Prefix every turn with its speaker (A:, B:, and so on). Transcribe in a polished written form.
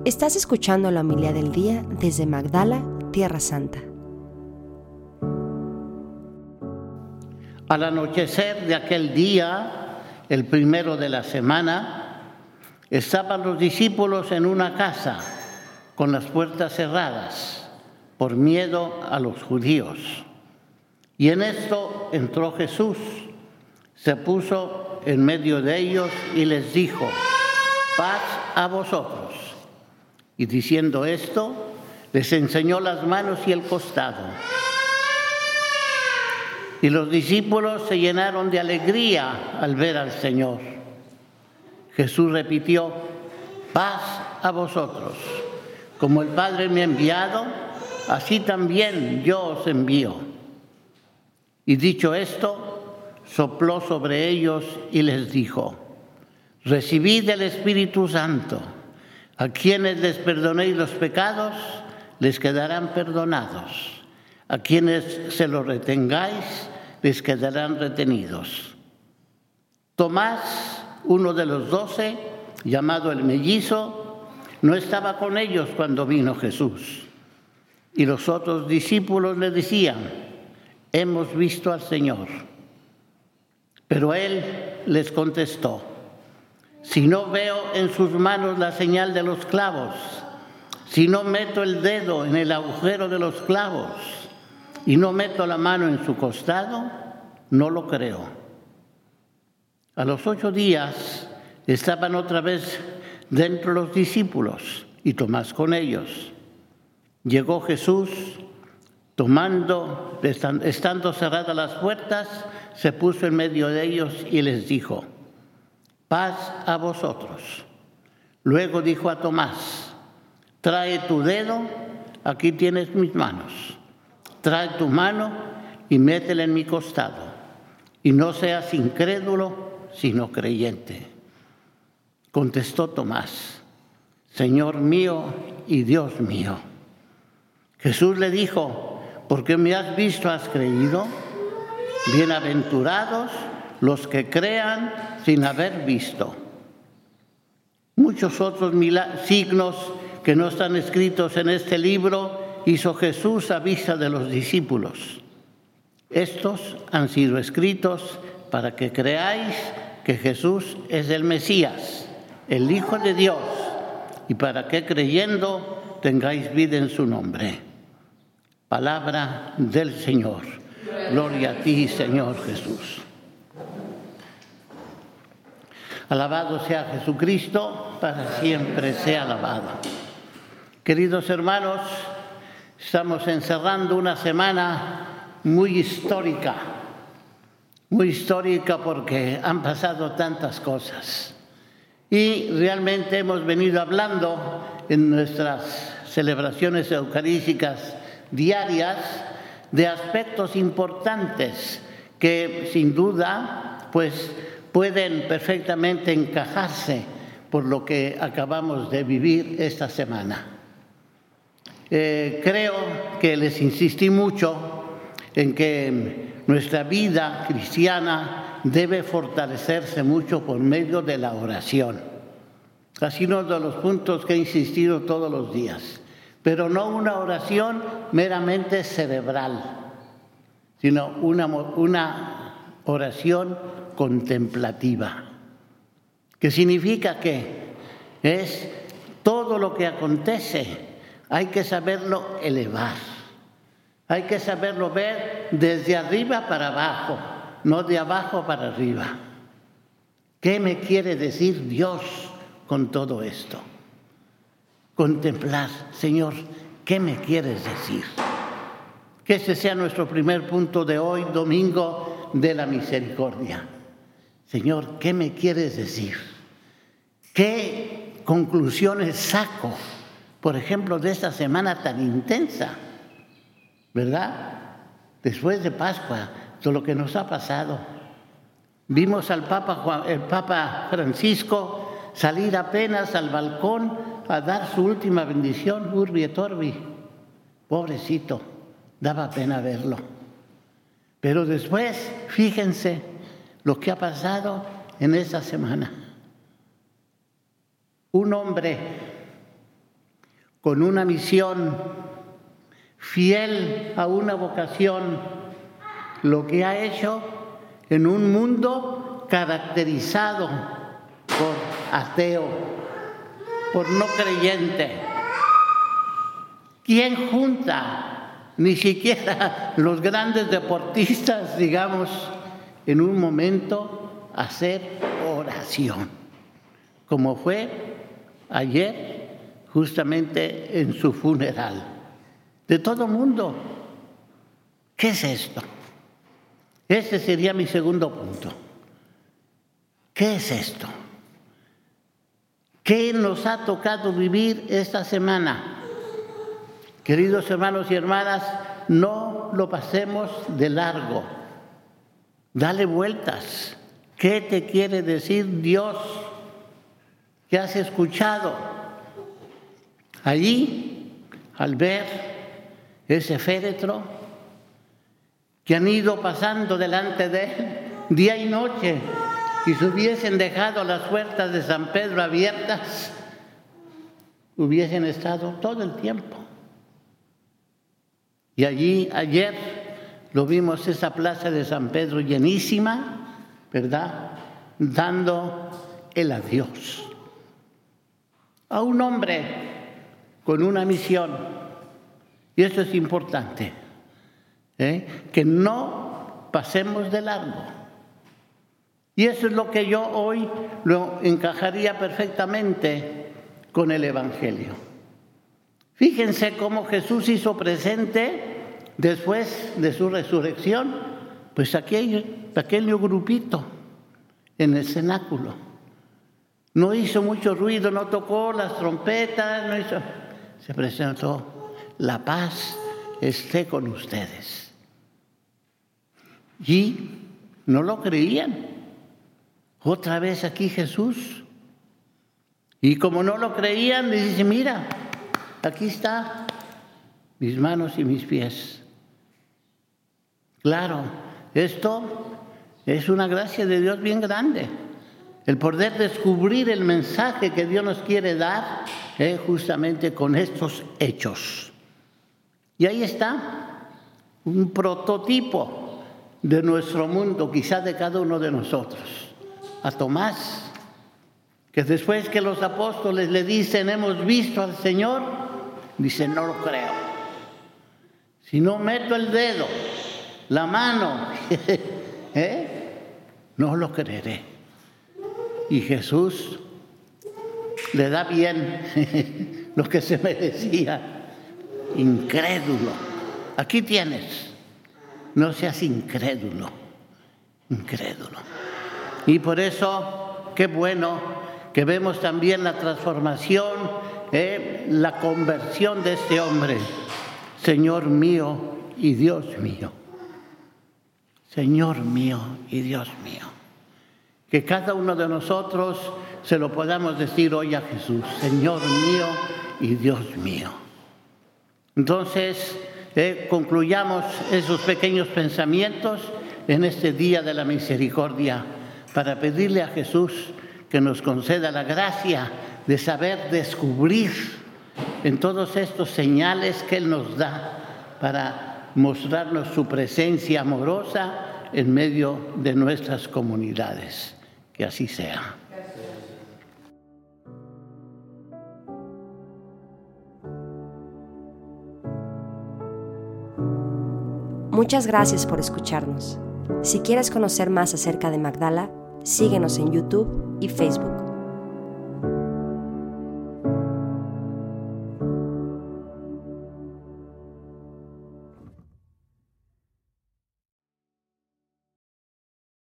A: Estás escuchando la homilía del día desde Magdala, Tierra Santa.
B: Al anochecer de aquel día, el primero de la semana, estaban los discípulos en una casa con las puertas cerradas por miedo a los judíos. Y en esto entró Jesús, se puso en medio de ellos y les dijo: paz a vosotros. Y diciendo esto, les enseñó las manos y el costado. Y los discípulos se llenaron de alegría al ver al Señor. Jesús repitió: paz a vosotros. Como el Padre me ha enviado, así también yo os envío. Y dicho esto, sopló sobre ellos y les dijo: recibid el Espíritu Santo. A quienes les perdonéis los pecados, les quedarán perdonados. A quienes se los retengáis, les quedarán retenidos. Tomás, uno de los 12, llamado el mellizo, no estaba con ellos cuando vino Jesús. Y los otros discípulos le decían: hemos visto al Señor. Pero él les contestó: si no veo en sus manos la señal de los clavos, si no meto el dedo en el agujero de los clavos y no meto la mano en su costado, no lo creo. A los 8 días estaban otra vez dentro los discípulos y Tomás con ellos. Llegó Jesús, estando cerradas las puertas, se puso en medio de ellos y les dijo: paz a vosotros. Luego dijo a Tomás: trae tu dedo, aquí tienes mis manos. Trae tu mano y métela en mi costado. Y no seas incrédulo, sino creyente. Contestó Tomás: Señor mío y Dios mío. Jesús le dijo: porque me has visto, has creído. Bienaventurados los que crean sin haber visto. Muchos otros signos que no están escritos en este libro hizo Jesús a vista de los discípulos. Estos han sido escritos para que creáis que Jesús es el Mesías, el Hijo de Dios, y para que creyendo tengáis vida en su nombre. Palabra del Señor. Gloria a ti, Señor Jesús. Alabado sea Jesucristo, para siempre sea alabado. Queridos hermanos, estamos encerrando una semana muy histórica porque han pasado tantas cosas. Y realmente hemos venido hablando en nuestras celebraciones eucarísticas diarias de aspectos importantes que sin duda pueden perfectamente encajarse por lo que acabamos de vivir esta semana. Creo que les insistí mucho en que nuestra vida cristiana debe fortalecerse mucho por medio de la oración. Ha sido uno de los puntos que he insistido todos los días, pero no una oración meramente cerebral, sino una oración contemplativa, que significa que es todo lo que acontece, hay que saberlo elevar, hay que saberlo ver desde arriba para abajo, no de abajo para arriba. ¿Qué me quiere decir Dios con todo esto? Contemplar: Señor, ¿qué me quieres decir? Que ese sea nuestro primer punto de hoy, domingo de la misericordia. Señor, ¿qué me quieres decir? ¿Qué conclusiones saco, por ejemplo, de esta semana tan intensa? ¿Verdad? Después de Pascua, todo lo que nos ha pasado. Vimos al el Papa Francisco salir apenas al balcón a dar su última bendición, Urbi et Orbi. Pobrecito, daba pena verlo. Pero después, fíjense lo que ha pasado en esta semana. Un hombre con una misión, fiel a una vocación, lo que ha hecho en un mundo caracterizado por ateo, por no creyente. ¿Quién junta? Ni siquiera los grandes deportistas, digamos, en un momento hacer oración, como fue ayer, justamente en su funeral. De todo mundo. ¿Qué es esto? Ese sería mi segundo punto. ¿Qué es esto? ¿Qué nos ha tocado vivir esta semana? Queridos hermanos y hermanas, no lo pasemos de largo. Dale vueltas. ¿Qué te quiere decir Dios? ¿Qué has escuchado? Allí, al ver ese féretro que han ido pasando delante de él día y noche, y si hubiesen dejado las puertas de San Pedro abiertas, hubiesen estado todo el tiempo. Y allí, ayer, lo vimos, esa plaza de San Pedro llenísima, ¿verdad? Dando el adiós a un hombre con una misión. Y eso es importante, que no pasemos de largo. Y eso es lo que yo hoy lo encajaría perfectamente con el Evangelio. Fíjense cómo Jesús hizo presente, después de su resurrección, pues aquel pequeño grupito en el cenáculo. No hizo mucho ruido, no tocó las trompetas, se presentó: la paz esté con ustedes. Y no lo creían. Otra vez aquí Jesús. Y como no lo creían, les dice: mira, aquí está mis manos y mis pies. Claro, esto es una gracia de Dios bien grande. El poder descubrir el mensaje que Dios nos quiere dar justamente con estos hechos. Y ahí está un prototipo de nuestro mundo, quizás de cada uno de nosotros. A Tomás, que después que los apóstoles le dicen: hemos visto al Señor, dice: no lo creo. Si no meto el dedo, la mano, no lo creeré. Y Jesús le da bien lo que se merecía. Incrédulo. Aquí tienes. No seas incrédulo. Incrédulo. Y por eso, qué bueno que vemos también la transformación, la conversión de este hombre. Señor mío y Dios mío. Señor mío y Dios mío. Que cada uno de nosotros se lo podamos decir hoy a Jesús: Señor mío y Dios mío. Entonces, concluyamos esos pequeños pensamientos en este día de la misericordia, para pedirle a Jesús que nos conceda la gracia de saber descubrir en todos estos señales que Él nos da para mostrarnos su presencia amorosa en medio de nuestras comunidades. Que así sea.
A: Muchas gracias por escucharnos. Si quieres conocer más acerca de Magdala, síguenos en YouTube y Facebook.